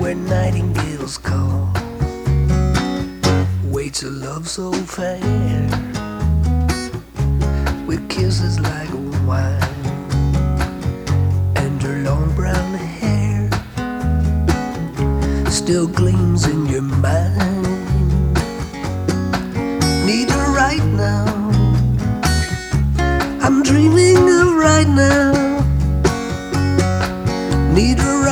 where nightingales call, waits a love so fair, with kisses like wine, and her long brown hair still gleams in your mind. Need her right now, I'm dreaming of right now. Need her